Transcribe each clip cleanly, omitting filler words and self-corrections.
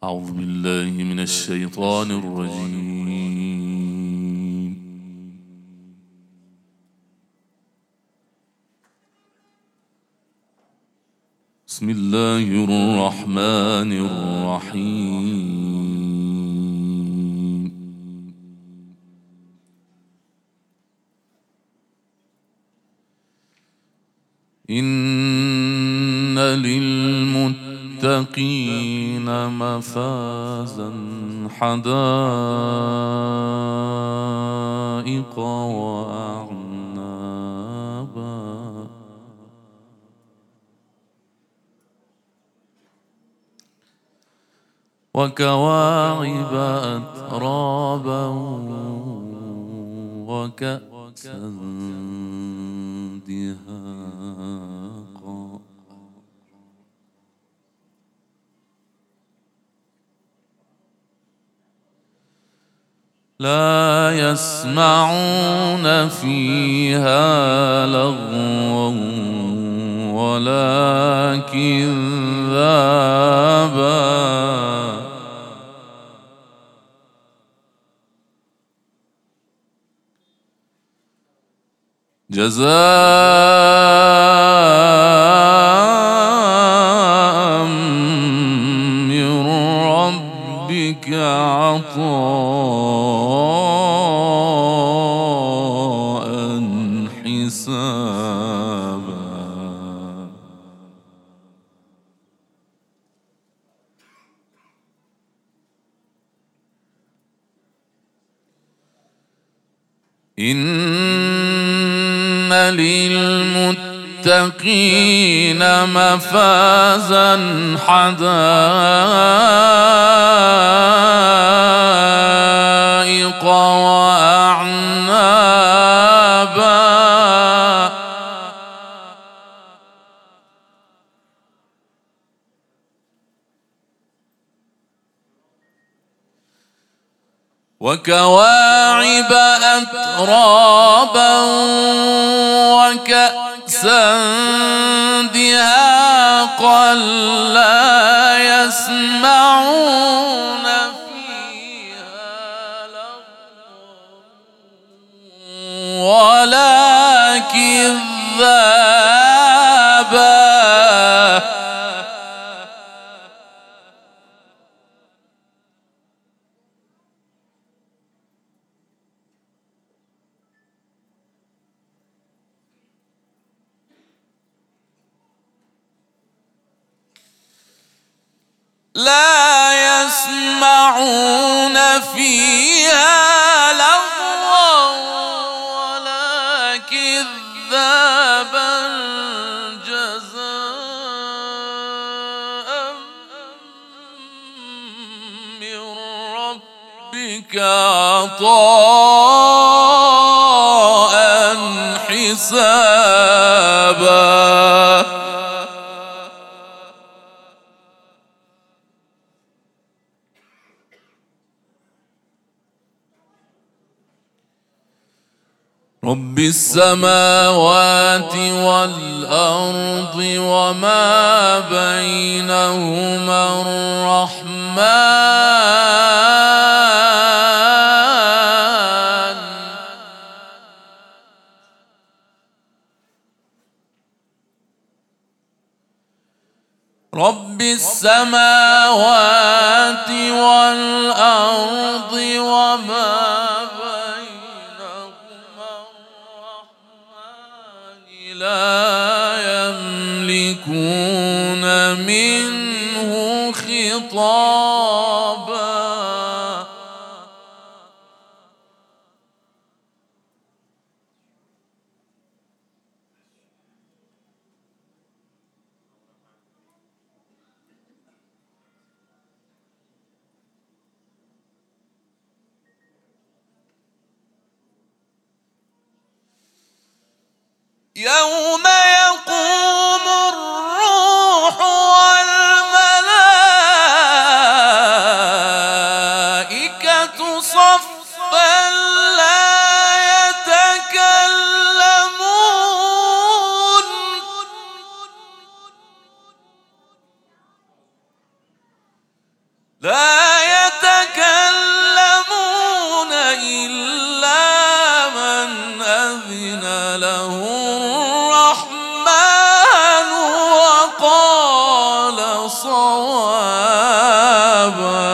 أعوذ بالله من الشيطان الرجيم. بسم الله الرحمن الرحيم. إن للمتقين مفازا حدائق وأعنابا وكواعب أترابا وكأسا دهاقا لا يسمعون فيها لغوا ولا كذابا جزاء من ربك عطاء حسابا إن للمتقين مفازا حدائق وأعنابا وكواعب أترابا وكأسا دهاقا لا يسمعون فيها لغوا ولا كذابا لا يسمعون فيها لغوا ولا كذابا جزاء من ربك عطاء حسابا رب السماوات والأرض وما بينهما الرحمن رب السماوات والأرض وما لا يملكون منه خطابا يوم يقوم الروح والملائكة صفا لا يتكلمون لا يتكلمون إلا من أذن له الرحمن وقال صوابا.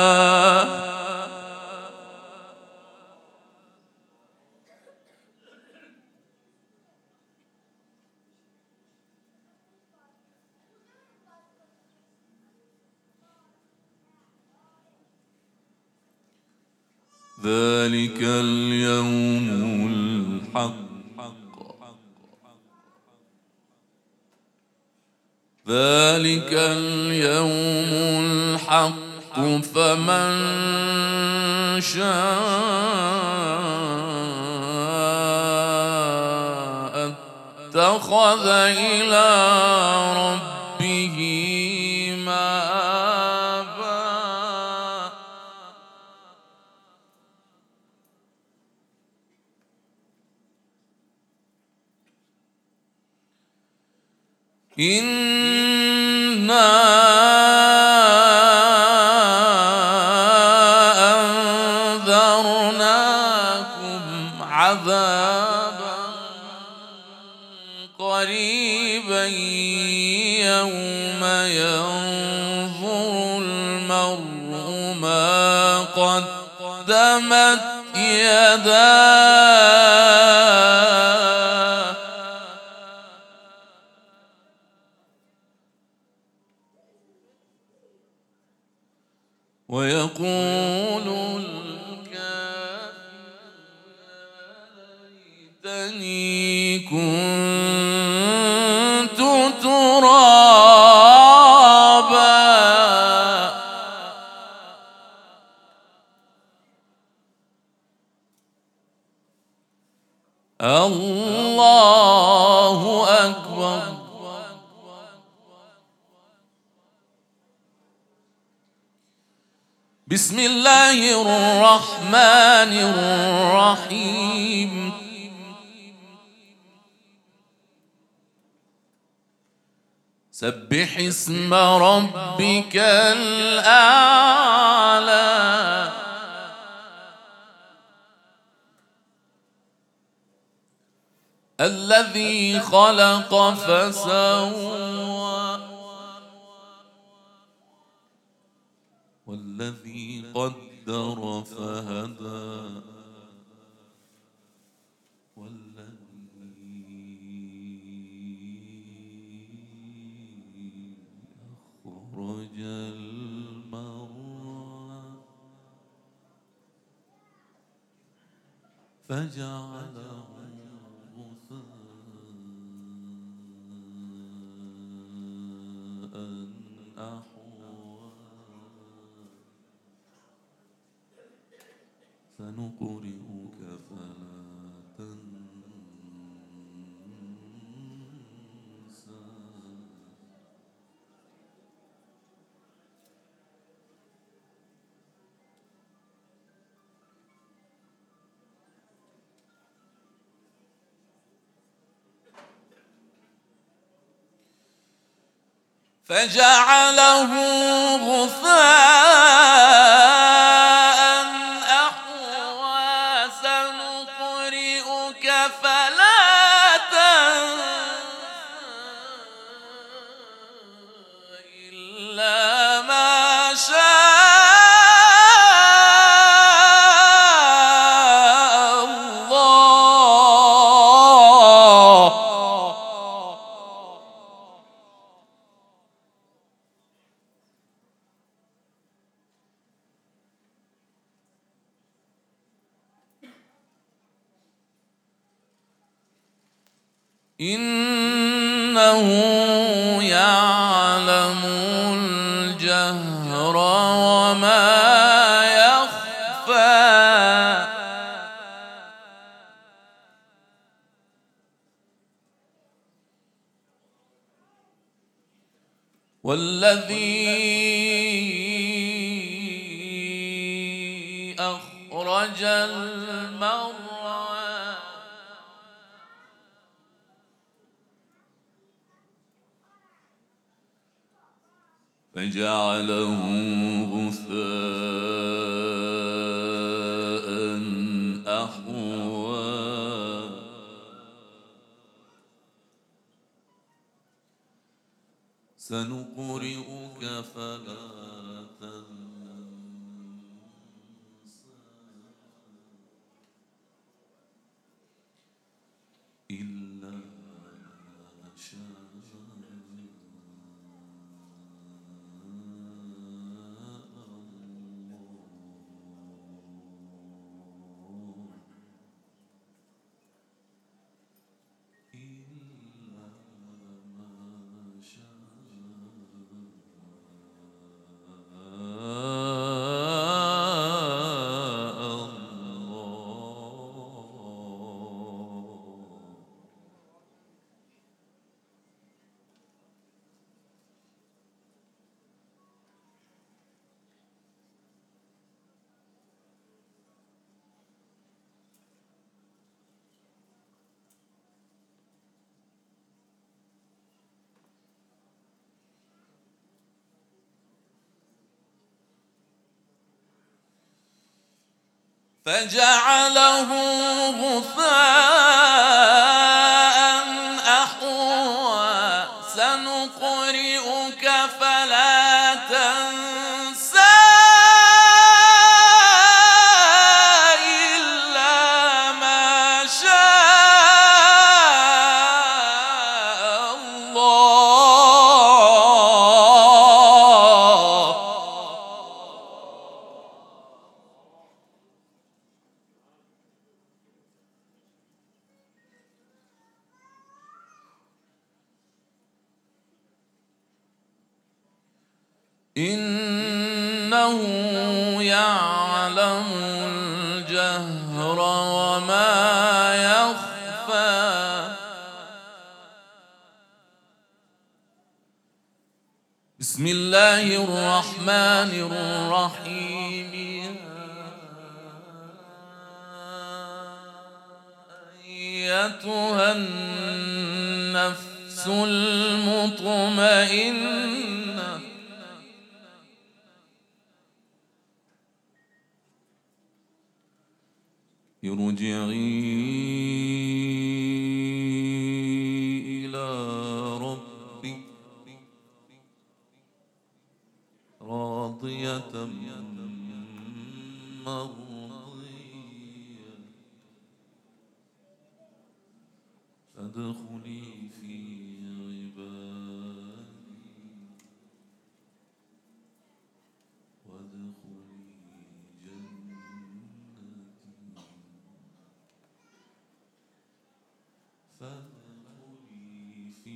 ذلك اليوم الحق، ذلك اليوم الحق، فمن شاء اتخذ إلى ربه مآبا. إنا أنذرناكم عذابا قريبا يوم ينظر المرء ما قدمت يداه ويقول الكافر ليتني كنت ترابا. الله أكبر. بسم الله الرحمن الرحيم. سبح اسم ربك الأعلى. الذي خلق فسوى والذي قدر فهدى والذي أخرج المرعى فجعله غثاء أحوى. سنقرئك فلا تنسى. فجعله غثاء أحوى. سنقرئك فلا تنسى إلا ما شاء الله. إنه يعلم الجهر وما يخفى. والذي أخرج المرعى فجعله غثاء فجعله غثاء أحوى سنقرئك فلا تنسى إلا ما شاء الله إنه يعلم الجهر وما يخفى. بسم الله الرحمن الرحيم. أيتها النفس المطمئنة ارجعي إلى ربك راضية مرضية فادخلي في عبادي وادخلي فادخلي في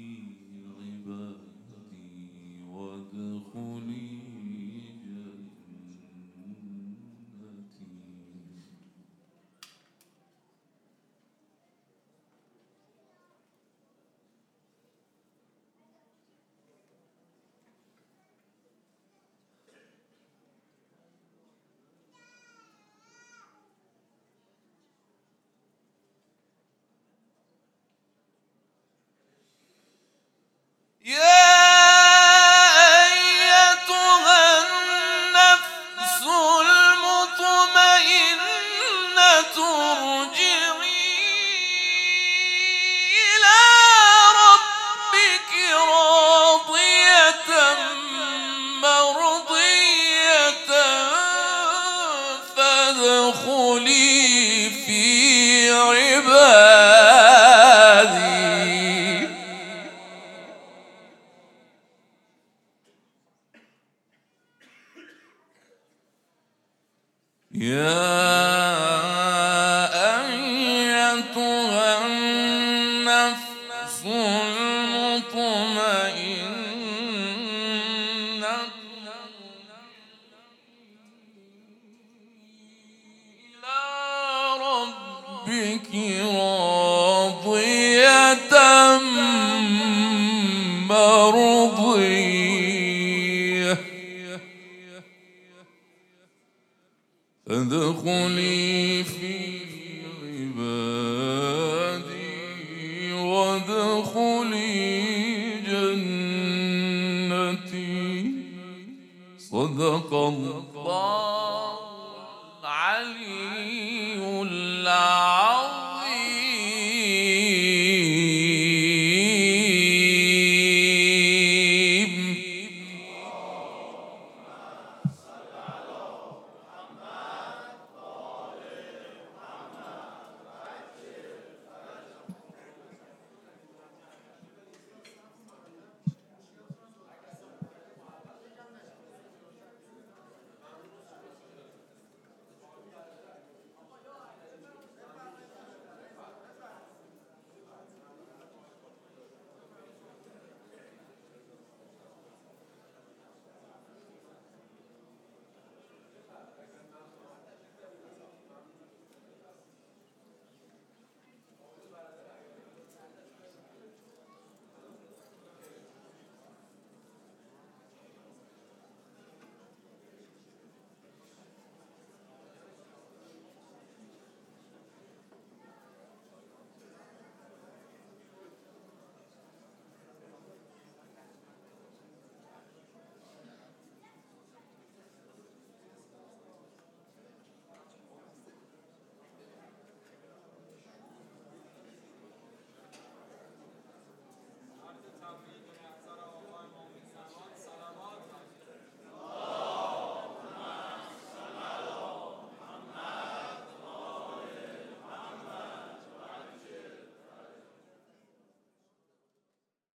عبادي وادخلي جنتي. يا أيتها النفس المطمئنة ارجعي إلى ربك راضية مرضية فادخلي في عبادي. يا أيتها النفس المطمئنة إلى ربك راضية مرضية فادخلي في عبادي وادخلي جنتي. صدق الله العلي